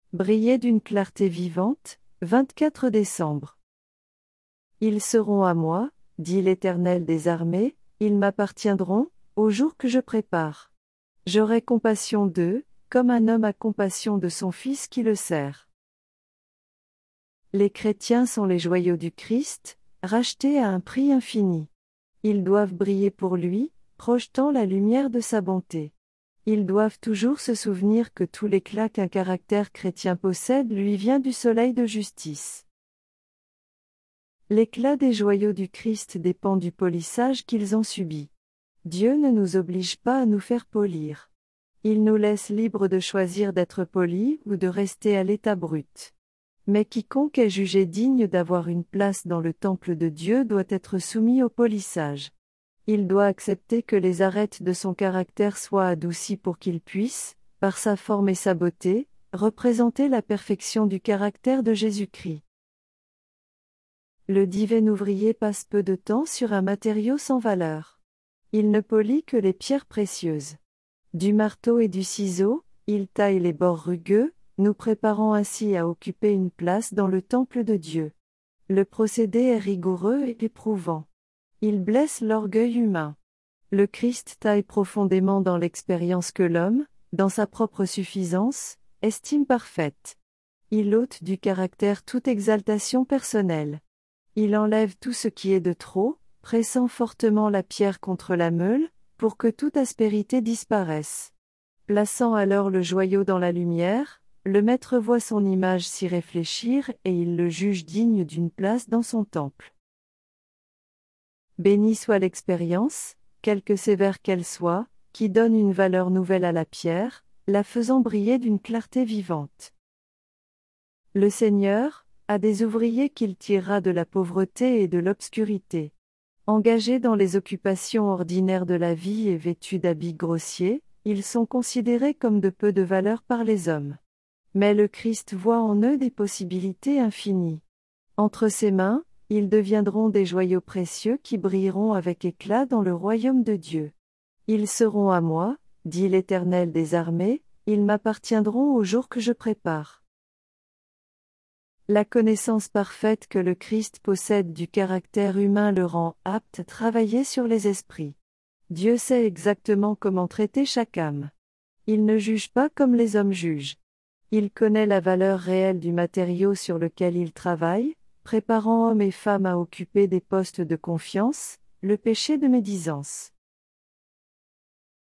Briller d'une clarté vivante, 24 décembre. Ils seront à moi, dit l'Éternel des armées, ils m'appartiendront, au jour que je prépare. J'aurai compassion d'eux, comme un homme a compassion de son fils qui le sert. Les chrétiens sont les joyaux du Christ, rachetés à un prix infini. Ils doivent briller pour lui, projetant la lumière de sa bonté. Ils doivent toujours se souvenir que tout l'éclat qu'un caractère chrétien possède lui vient du soleil de justice. L'éclat des joyaux du Christ dépend du polissage qu'ils ont subi. Dieu ne nous oblige pas à nous faire polir. Il nous laisse libres de choisir d'être polis ou de rester à l'état brut. Mais quiconque est jugé digne d'avoir une place dans le temple de Dieu doit être soumis au polissage. Il doit accepter que les arêtes de son caractère soient adoucies pour qu'il puisse, par sa forme et sa beauté, représenter la perfection du caractère de Jésus-Christ. Le divin ouvrier passe peu de temps sur un matériau sans valeur. Il ne polit que les pierres précieuses. Du marteau et du ciseau, il taille les bords rugueux, nous préparant ainsi à occuper une place dans le temple de Dieu. Le procédé est rigoureux et éprouvant. Il blesse l'orgueil humain. Le Christ taille profondément dans l'expérience que l'homme, dans sa propre suffisance, estime parfaite. Il ôte du caractère toute exaltation personnelle. Il enlève tout ce qui est de trop, pressant fortement la pierre contre la meule, pour que toute aspérité disparaisse. Plaçant alors le joyau dans la lumière, le Maître voit son image s'y réfléchir et il le juge digne d'une place dans son temple. Bénie soit l'expérience, quelque sévère qu'elle soit, qui donne une valeur nouvelle à la pierre, la faisant briller d'une clarté vivante. Le Seigneur a des ouvriers qu'il tirera de la pauvreté et de l'obscurité. Engagés dans les occupations ordinaires de la vie et vêtus d'habits grossiers, ils sont considérés comme de peu de valeur par les hommes. Mais le Christ voit en eux des possibilités infinies. Entre ses mains, ils deviendront des joyaux précieux qui brilleront avec éclat dans le royaume de Dieu. Ils seront à moi, dit l'Éternel des armées, ils m'appartiendront au jour que je prépare. La connaissance parfaite que le Christ possède du caractère humain le rend apte à travailler sur les esprits. Dieu sait exactement comment traiter chaque âme. Il ne juge pas comme les hommes jugent. Il connaît la valeur réelle du matériau sur lequel il travaille, préparant hommes et femmes à occuper des postes de confiance, le péché de médisance.